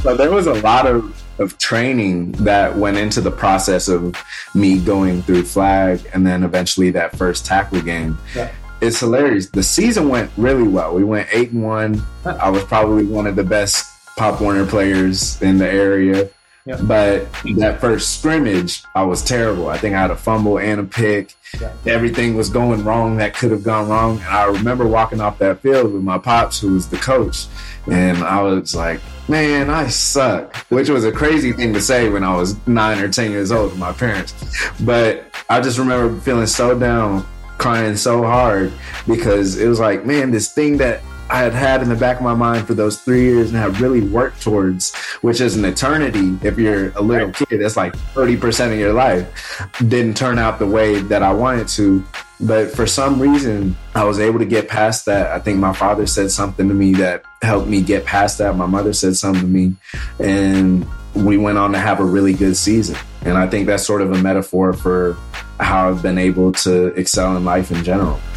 So there was a lot of training that went into the process of me going through flag and then eventually that first tackle game. Yeah. It's hilarious. The season went really well. We went 8-1. I was probably one of the best Pop Warner players in the area. Yeah. But that first scrimmage, I was terrible. I think I had a fumble and a pick. Yeah. Everything was going wrong that could have gone wrong. And I remember walking off that field with my pops, who was the coach. And I was like, man, I suck. Which was a crazy thing to say when I was 9 or 10 years old to my parents. But I just remember feeling so down, crying so hard, because it was like, man, this thing that I had in the back of my mind for those 3 years and have really worked towards, which is an eternity. If you're a little kid, that's like 30% of your life, didn't turn out the way that I wanted to. But for some reason, I was able to get past that. I think my father said something to me that helped me get past that. My mother said something to me, and we went on to have a really good season. And I think that's sort of a metaphor for how I've been able to excel in life in general.